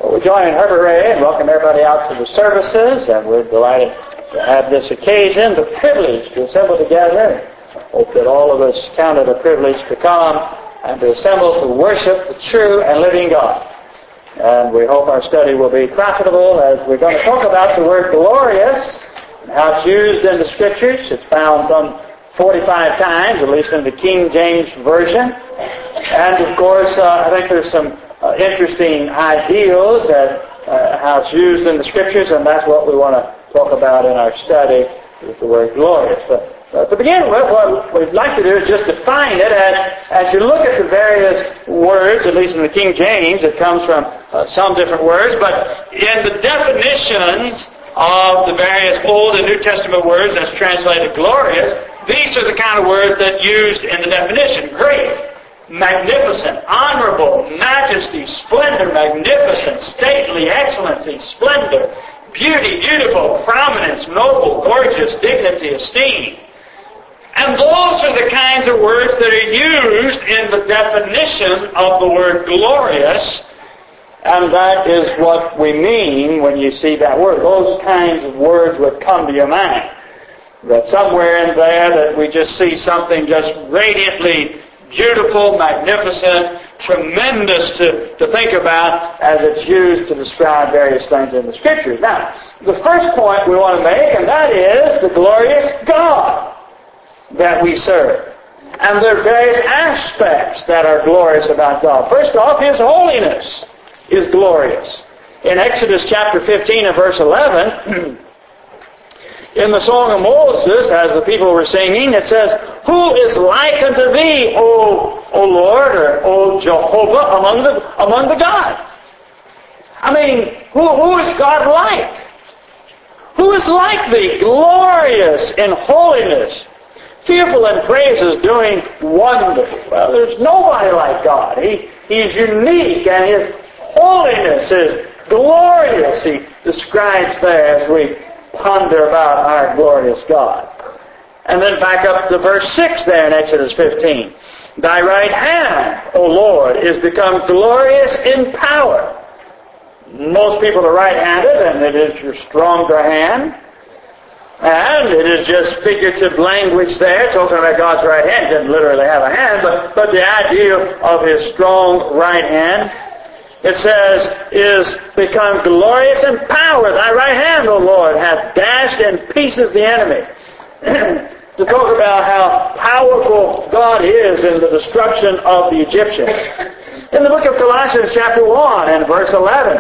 We join Herbert Ray and welcome everybody out to the services, and we're delighted to have this occasion, the privilege to assemble together. Hope that all of us count it a privilege to come and to assemble to worship the true and living God. And we hope our study will be profitable as we're going to talk about the word glorious and how it's used in the Scriptures. It's found some 45 times, at least in the King James Version. And of course, I think there's some interesting ideals at how it's used in the Scriptures, and that's what we want to talk about in our study, is the word glorious. But to begin with, what we'd like to do is just define it. As you look at the various words, at least in the King James, it comes from some different words, but in the definitions of the various Old and New Testament words that's translated glorious, these are the kind of words that used in the definition. Great, magnificent, honorable, majesty, splendor, magnificent, stately, excellency, splendor, beauty, beautiful, prominence, noble, gorgeous, dignity, esteem. And those are the kinds of words that are used in the definition of the word glorious, and that is what we mean when you see that word. Those kinds of words would come to your mind. That somewhere in there that we just see something just radiantly beautiful, magnificent, tremendous to think about as it's used to describe various things in the Scriptures. Now, the first point we want to make, and that is the glorious God that we serve. And there are various aspects that are glorious about God. First off, His holiness is glorious. In Exodus chapter 15 and verse 11, in the Song of Moses, as the people were singing, it says, "Who is like unto thee, O Lord," or "O Jehovah, among the gods?" I mean, who is God like? Who is like thee, glorious in holiness, fearful in praises, doing wonders? Well, there's nobody like God. He's unique, and His holiness is glorious. He describes there as we ponder about our glorious God. And then back up to verse 6 there in Exodus 15. "Thy right hand, O Lord, is become glorious in power." Most people are right-handed, and it is your stronger hand. And it is just figurative language there, talking about God's right hand. He doesn't literally have a hand, but the idea of His strong right hand, it says, is become glorious in power. Thy right hand, O Lord, hath dashed in pieces the enemy. To talk about how powerful God is in the destruction of the Egyptians. In the book of Colossians chapter 1 and verse 11,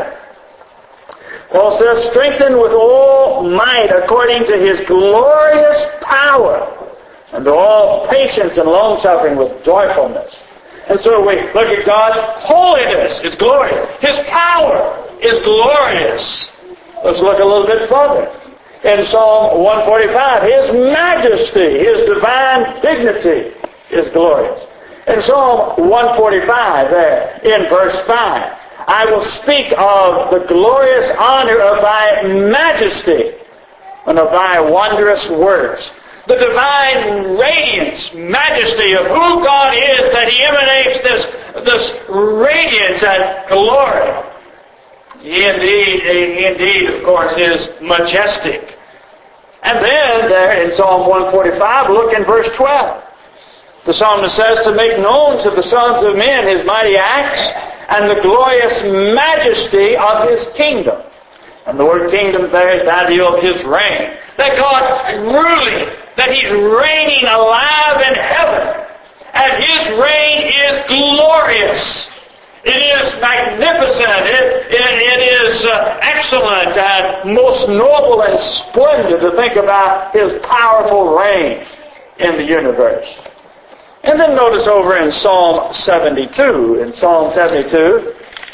Paul says, "Strengthened with all might according to His glorious power, and to all patience and long-suffering with joyfulness." And so we look at God's holiness. It's glorious. His power is glorious. Let's look a little bit further. In Psalm 145, His majesty, His divine dignity is glorious. In Psalm 145, there, in verse 5, "I will speak of the glorious honor of Thy majesty and of Thy wondrous works." The divine radiance, majesty of who God is, that He emanates this radiance and glory. He indeed, of course, is majestic. And then there in Psalm 145, look in verse 12. The psalmist says, "To make known to the sons of men His mighty acts and the glorious majesty of His kingdom." And the word kingdom there is the idea of His reign. That God's ruling, that He's reigning alive in heaven. And His reign is glorious. It is magnificent. It is excellent and most noble and splendid to think about His powerful reign in the universe. And then notice over in Psalm 72. In Psalm 72,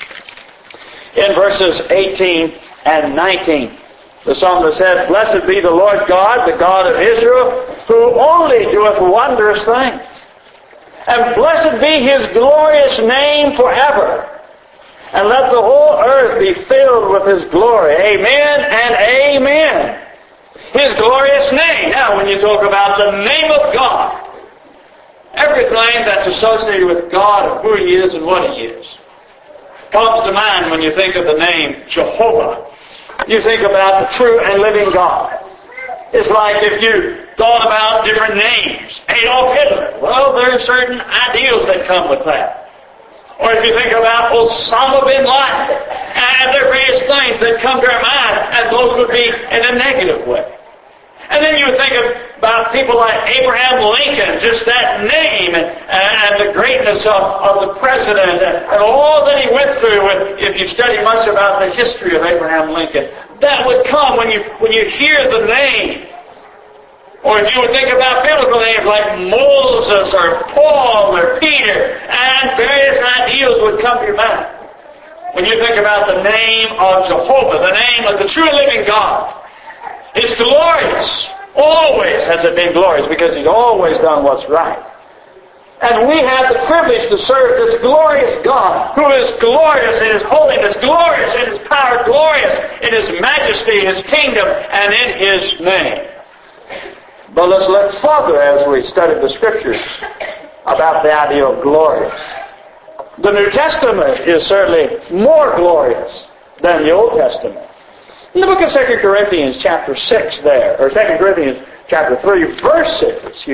in verses 18 and 19, the psalmist said, "Blessed be the Lord God, the God of Israel, who only doeth wondrous things. And blessed be His glorious name forever. And let the whole earth be filled with His glory. Amen and amen." His glorious name. Now, when you talk about the name of God, everything that's associated with God, of who He is and what He is. comes to mind when you think of the name Jehovah? You think about the true and living God. It's like if you thought about different names. Adolf Hitler. Well, there are certain ideals that come with that. Or if you think about Osama bin Laden. And there are various things that come to our mind, and those would be in a negative way. And then you would think about people like Abraham Lincoln, just that name, and the greatness of the president, and all that he went through. If you study much about the history of Abraham Lincoln, that would come when you hear the name. Or if you would think about biblical names like Moses, or Paul, or Peter, and various ideals would come to your mind. When you think about the name of Jehovah, the name of the true and living God, it's glorious. Always has it been glorious, because He's always done what's right. And we have the privilege to serve this glorious God, who is glorious in His holiness, glorious in His power, glorious in His majesty, His kingdom, and in His name. But let's look further as we study the Scriptures about the idea of glorious. The New Testament is certainly more glorious than the Old Testament. In the book of 2 Corinthians chapter 6 there, or 2 Corinthians chapter 3, verse 6,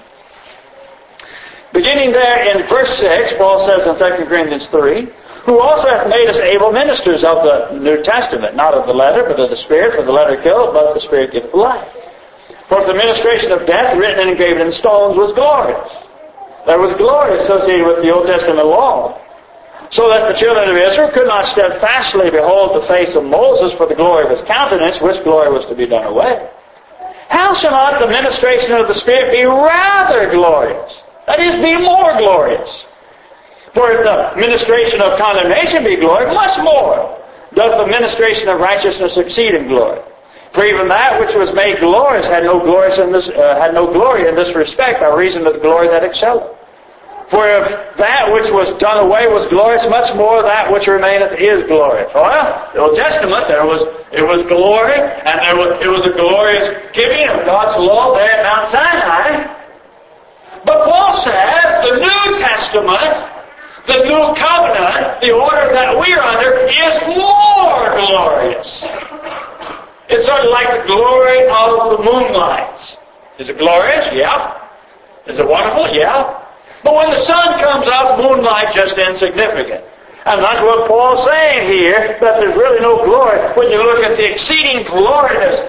beginning there in verse 6, Paul says in 2 Corinthians 3, who also hath made us able ministers of the New Testament, not of the letter, but of the Spirit, for the letter killeth, but the Spirit giveth life. For if the ministration of death, written and engraven in stones, was glorious. There was glory associated with the Old Testament law, so that the children of Israel could not steadfastly behold the face of Moses for the glory of his countenance, which glory was to be done away. How shall not the ministration of the Spirit be rather glorious? That is, be more glorious. For if the ministration of condemnation be glory, much more doth the ministration of righteousness exceed in glory. For even that which was made glorious had no glory in this respect, by reason of the glory that excelleth. For if that which was done away was glorious, much more that which remaineth is glorious. Well, the Old Testament, it was glory, and it was a glorious giving of God's law there at Mount Sinai. But Paul says the New Testament, the New Covenant, the order that we're under, is more glorious. It's sort of like the glory of the moonlight. Is it glorious? Yeah. Is it wonderful? Yeah. But when the sun comes up, moonlight just insignificant. And that's what Paul's saying here, that there's really no glory when you look at the exceeding glorious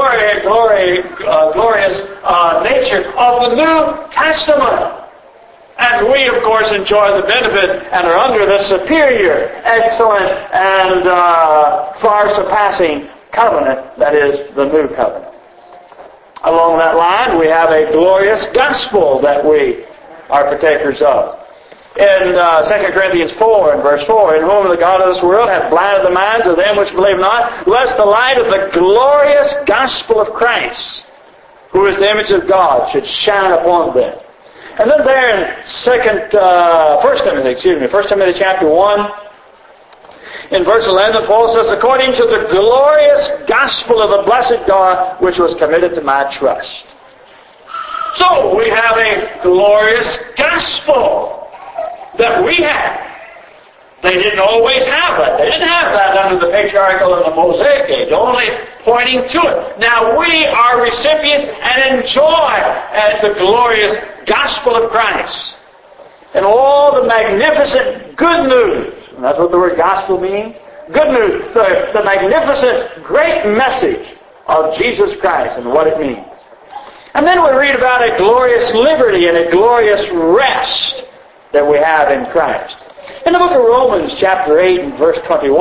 nature of the New Testament. And we, of course, enjoy the benefits and are under the superior, excellent, and far surpassing covenant, that is, the New Covenant. Along that line, we have a glorious gospel that we are partakers of. In 2 Corinthians 4 and verse 4, in whom the God of this world hath blinded the minds of them which believe not, lest the light of the glorious gospel of Christ, who is the image of God, should shine upon them. And then there in 1 Timothy chapter 1, in verse 11, Paul says, according to the glorious gospel of the blessed God, which was committed to my trust. So we have a glorious gospel that we have. They didn't always have that. They didn't have that under the patriarchal and the Mosaic age, only pointing to it. Now we are recipients and enjoy the glorious gospel of Christ. And all the magnificent good news, and that's what the word gospel means, good news, the magnificent great message of Jesus Christ and what it means. And then we read about a glorious liberty and a glorious rest that we have in Christ. In the book of Romans, chapter 8 and verse 21,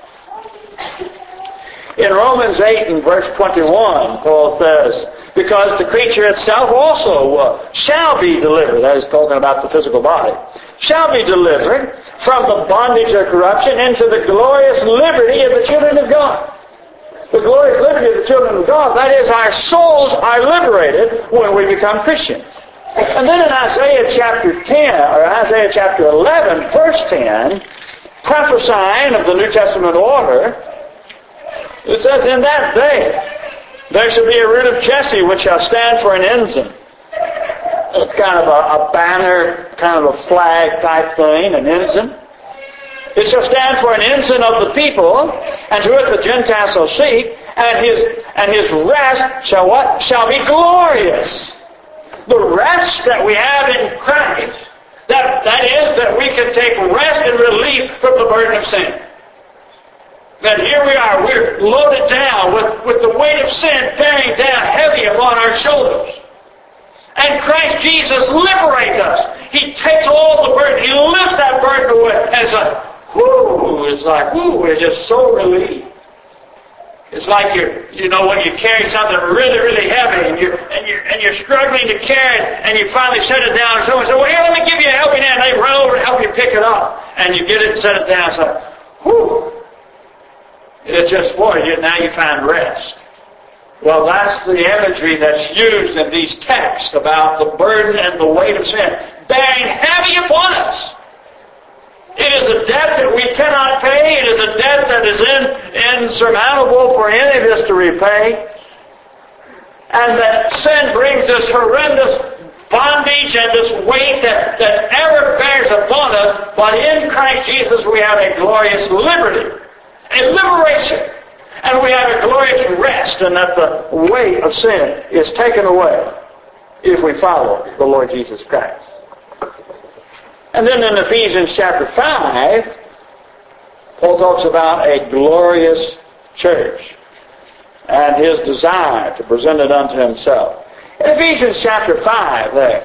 in Romans 8 and verse 21, Paul says, because the creature itself also shall be delivered, that is talking about the physical body, shall be delivered from the bondage of corruption into the glorious liberty of the children of God. The glorious liberty of the children of God, that is, our souls are liberated when we become Christians. And then in Isaiah chapter 10, or Isaiah chapter 11, verse 10, prophesying of the New Testament order, it says, in that day there shall be a root of Jesse which shall stand for an ensign. It's kind of a banner, kind of a flag type thing, an ensign. It shall stand for an ensign of the people, and to it the Gentiles shall seek, and his rest shall what? Shall be glorious. The rest that we have in Christ, that is that we can take rest and relief from the burden of sin. That here we are, we're loaded down with the weight of sin bearing down heavy upon our shoulders. And Christ Jesus liberates us. He takes all the burden. He lifts that burden away. And it's like, we're just so relieved. It's like when you carry something really, really heavy and you're struggling to carry it, and you finally set it down, and someone says, well, here, let me give you a helping hand. They run over and help you pick it up. And you get it and set it down. It's like, whew. It's just, now you find rest. Well, that's the imagery that's used in these texts about the burden and the weight of sin bearing heavy upon us. It is a debt that we cannot pay. It is a debt that is insurmountable for any of us to repay. And that sin brings this horrendous bondage and this weight that ever bears upon us. But in Christ Jesus we have a glorious liberty, a liberation. And we have a glorious rest, and that the weight of sin is taken away if we follow the Lord Jesus Christ. And then in Ephesians chapter 5, Paul talks about a glorious church and his desire to present it unto himself. In Ephesians chapter 5 there,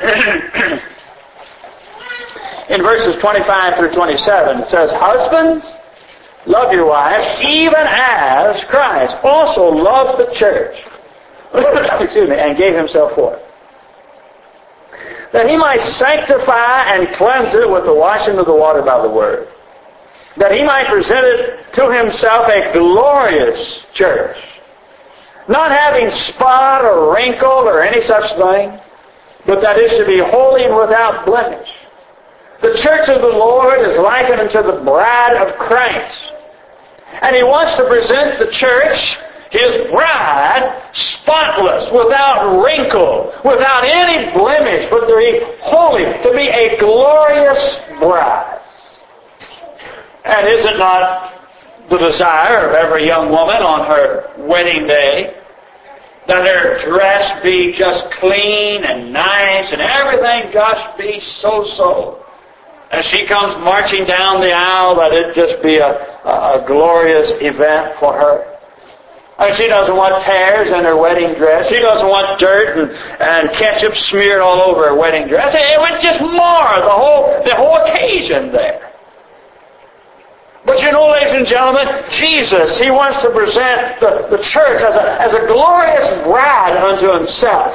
in verses 25 through 27, it says, Husbands, love your wives, even as Christ also loved the church, and gave himself for it, that he might sanctify and cleanse it with the washing of the water by the word, that he might present it to himself a glorious church, not having spot or wrinkle or any such thing, but that it should be holy and without blemish. The church of the Lord is likened unto the bride of Christ. And he wants to present the church, his bride, spotless, without wrinkle, without any blemish, but to be holy, to be a glorious bride. And is it not the desire of every young woman on her wedding day that her dress be just clean and nice and everything just be so? As she comes marching down the aisle, that it just be a glorious event for her. And she doesn't want tears in her wedding dress. She doesn't want dirt and ketchup smeared all over her wedding dress. It would just mar the whole occasion there. But ladies and gentlemen, Jesus, he wants to present the church as a glorious bride unto himself.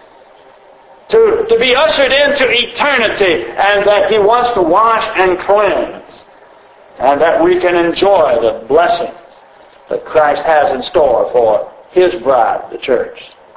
To be ushered into eternity, and that he wants to wash and cleanse, and that we can enjoy the blessings that Christ has in store for his bride, the church.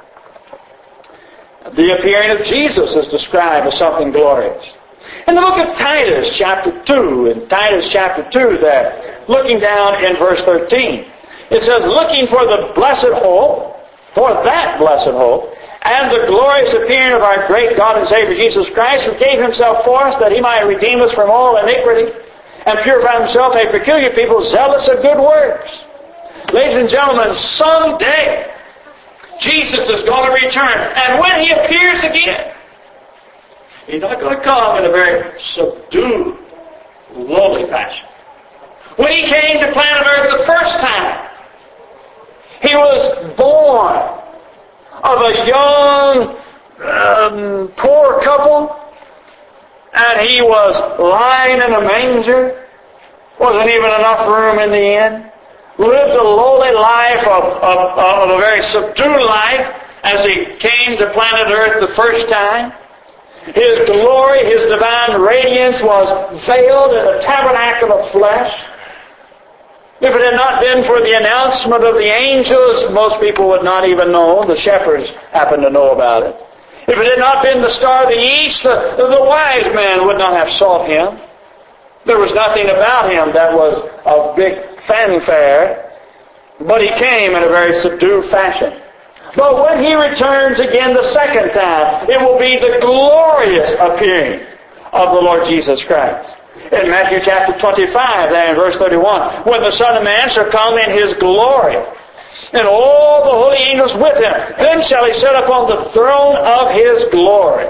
The appearing of Jesus is described as something glorious. In the book of Titus, chapter 2, in Titus chapter 2 there, looking down in verse 13, it says, Looking for the blessed hope, for that blessed hope, and the glorious appearing of our great God and Savior Jesus Christ, who gave himself for us that he might redeem us from all iniquity and purify himself a peculiar people zealous of good works. Ladies and gentlemen, someday Jesus is going to return. And when he appears again, he's not going to come in a very subdued, lowly fashion. When he came to planet Earth the first time, he was born of a young, poor couple, and he was lying in a manger. Wasn't even enough room in the inn. Lived a lowly life of a very subdued life as he came to planet Earth the first time. His glory, his divine radiance was veiled in the tabernacle of flesh. If it had not been for the announcement of the angels, most people would not even know. The shepherds happened to know about it. If it had not been the star of the east, the wise men would not have sought him. There was nothing about him that was of big fanfare, but he came in a very subdued fashion. But when he returns again the second time, it will be the glorious appearing of the Lord Jesus Christ. In Matthew chapter 25, there in verse 31, when the Son of Man shall come in His glory, and all the holy angels with Him, then shall He sit upon the throne of His glory.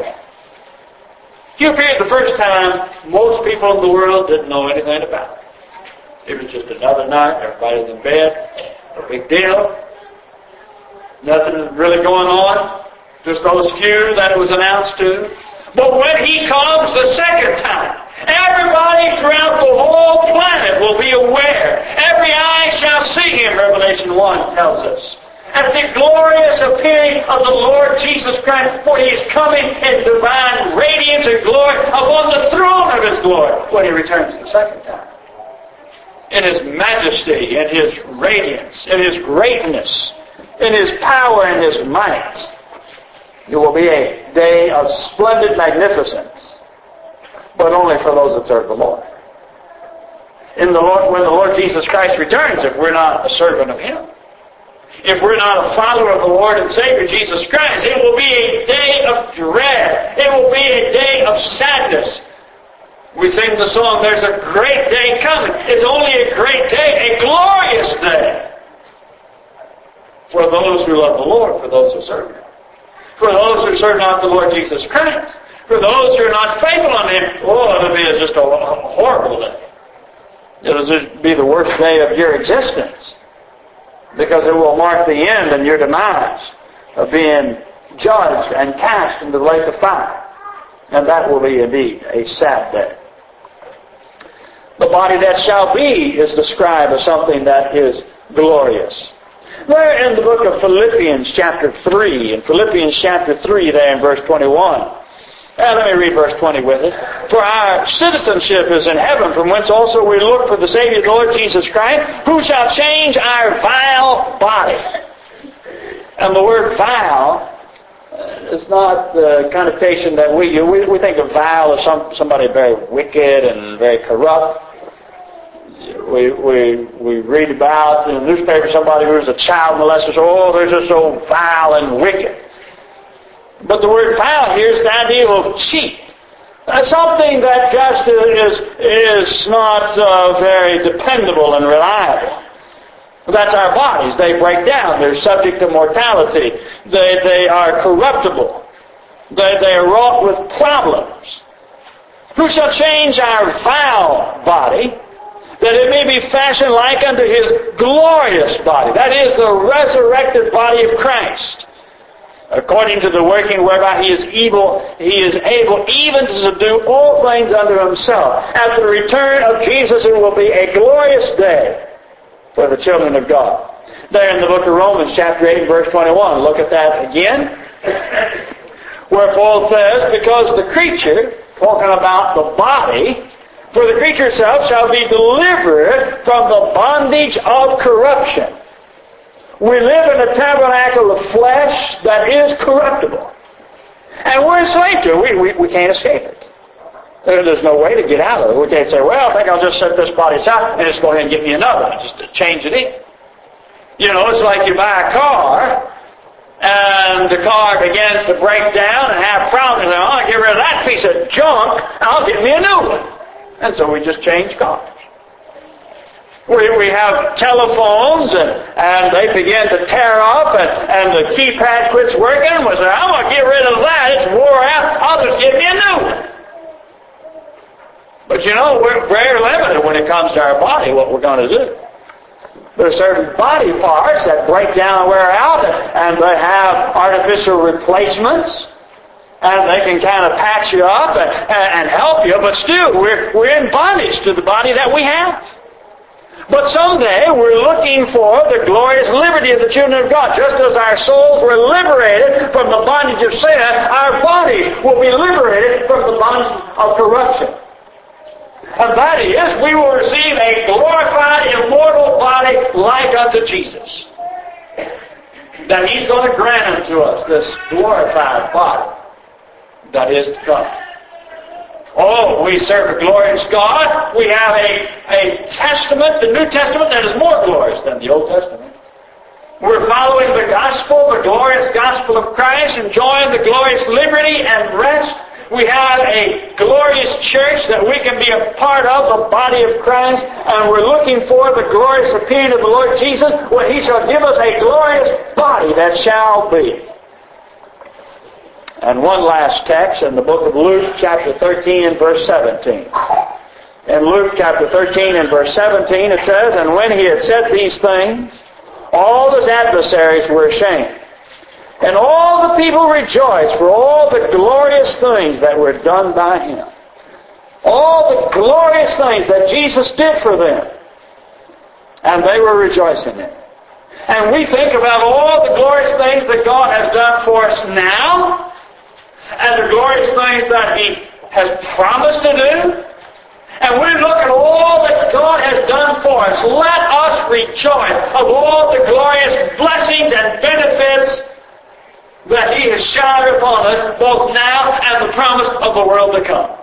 You appeared the first time, most people in the world didn't know anything about it. It was just another night, everybody's in bed, no big deal. Nothing really going on, just those few that it was announced to. But when He comes the second time, everybody throughout the whole planet will be aware. Every eye shall see Him, Revelation 1 tells us. At the glorious appearing of the Lord Jesus Christ, for He is coming in divine radiance and glory upon the throne of His glory when He returns the second time. In His majesty, in His radiance, in His greatness, in His power and His might. It will be a day of splendid magnificence, but only for those that serve the Lord. When the Lord Jesus Christ returns, if we're not a servant of Him, if we're not a follower of the Lord and Savior Jesus Christ, it will be a day of dread. It will be a day of sadness. We sing the song, there's a great day coming. It's only a great day, a glorious day. For those who love the Lord, for those who serve Him. For those who serve not the Lord Jesus Christ. For those who are not faithful unto Him, it'll be just a horrible day. It'll just be the worst day of your existence. Because it will mark the end and your demise of being judged and cast into the lake of fire. And that will be indeed a sad day. The body that shall be is described as something that is glorious. There in the book of Philippians chapter 3, in Philippians chapter 3 there in verse 21. Let me read verse 20 with it. For our citizenship is in heaven, from whence also we look for the Savior, the Lord Jesus Christ, who shall change our vile body. And the word vile is not the connotation that we use. We think of vile as somebody very wicked and very corrupt. We read about in the newspaper somebody who was a child molester. They're just so vile and wicked. But the word vile here is the idea of cheap. Something that just is not very dependable and reliable. That's our bodies. They break down. They're subject to mortality. They are corruptible. They are wrought with problems. Who shall change our vile body, that it may be fashioned like unto His glorious body. That is the resurrected body of Christ. According to the working whereby He is able even to subdue all things unto Himself. At the return of Jesus, it will be a glorious day for the children of God. There in the book of Romans chapter 8 verse 21, look at that again. Where Paul says, because the creature, talking about the body, for the creature itself shall be delivered from the bondage of corruption. We live in a tabernacle of flesh that is corruptible. And we're enslaved to it. We can't escape it. There's no way to get out of it. We can't say, well, I think I'll just set this body aside and just go ahead and get me another one, just to change it in. You know, it's like you buy a car, and the car begins to break down and have problems. And I'll get rid of that piece of junk, I'll get me a new one. And so we just change cars. We have telephones, and they begin to tear up, and the keypad quits working. We say, I'm going to get rid of that. It's wore out. I'll just get me a new one. But you know, we're very limited when it comes to our body, what we're going to do. There are certain body parts that break down and wear out, and they have artificial replacements. And they can kind of patch you up and help you, but still, we're in bondage to the body that we have. But someday, we're looking for the glorious liberty of the children of God. Just as our souls were liberated from the bondage of sin, our bodies will be liberated from the bondage of corruption. And that is, we will receive a glorified, immortal body like unto Jesus. That He's going to grant unto us this glorified body that is to come. Oh, we serve a glorious God. We have a testament, the New Testament, that is more glorious than the Old Testament. We're following the gospel, the glorious gospel of Christ, enjoying the glorious liberty and rest We have a glorious church that we can be a part of, the body of Christ, and we're looking for the glorious appearing of the Lord Jesus, when He shall give us a glorious body that shall be. And one last text in the book of Luke, chapter 13 and verse 17. In Luke chapter 13 and verse 17 it says, "And when He had said these things, all His adversaries were ashamed. And all the people rejoiced for all the glorious things that were done by Him." All the glorious things that Jesus did for them. And they were rejoicing in it. And we think about all the glorious things that God has done for us now, and the glorious things that He has promised to do. And we look at all that God has done for us. Let us rejoice of all the glorious blessings and benefits that He has showered upon us, both now and the promise of the world to come.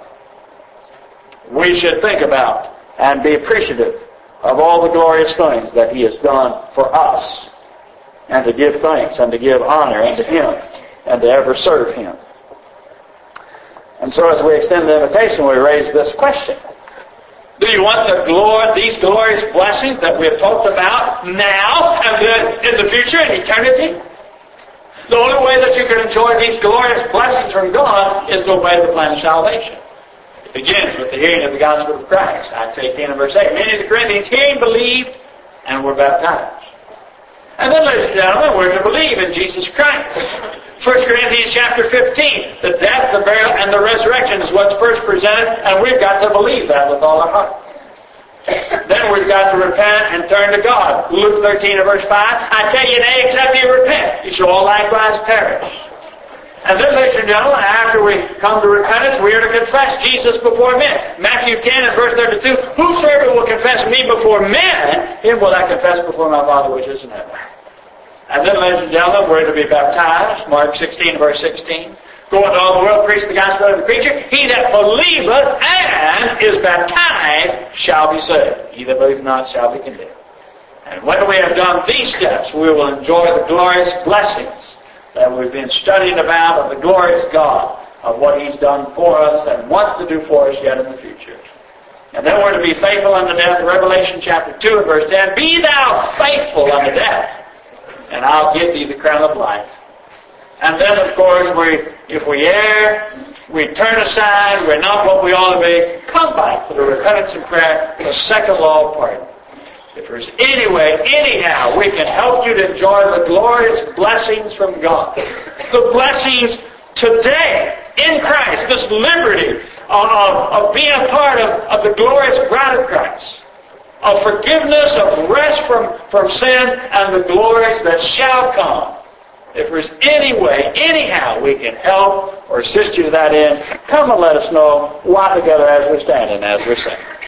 We should think about and be appreciative of all the glorious things that He has done for us, and to give thanks and to give honor unto Him and to ever serve Him. And so as we extend the invitation, we raise this question. Do you want these glorious blessings that we have talked about now and then in the future, in eternity? The only way that you can enjoy these glorious blessings from God is to obey the plan of salvation. It begins with the hearing of the gospel of Christ. Acts 18 and verse 8. Many of the Corinthians hearing believed and were baptized. And then, ladies and gentlemen, we're to believe in Jesus Christ. 1 Corinthians chapter 15. The death, the burial, and the resurrection is what's first presented, and we've got to believe that with all our heart. Then we've got to repent and turn to God. Luke 13 and verse 5, "I tell you, nay, except you repent, you shall all likewise perish." And then, ladies and gentlemen, after we come to repentance, we are to confess Jesus before men. Matthew 10 and verse 32, "Whosoever will confess me before men, him will I confess before my Father which is in heaven." And then, ladies and gentlemen, we're to be baptized. Mark 16 and verse 16. "Go into all the world, preach the gospel of the creature. He that believeth and is baptized shall be saved. He that believeth not shall be condemned." And when we have done these steps, we will enjoy the glorious blessings that we've been studying about of the glorious God, of what He's done for us and wants to do for us yet in the future. And then we're to be faithful unto death. Revelation chapter 2 and verse 10, "Be thou faithful unto death, and I'll give thee the crown of life." And then, of course, if we err, we turn aside, we're not what we ought to be, come back for the repentance and prayer, the second law of pardon. If there's any way, anyhow, we can help you to enjoy the glorious blessings from God. The blessings today in Christ, this liberty of being a part of the glorious bride of Christ, of forgiveness, of rest from sin, and the glories that shall come. If there's any way, anyhow, we can help or assist you to that end, come and let us know. While together as we stand and as we sing.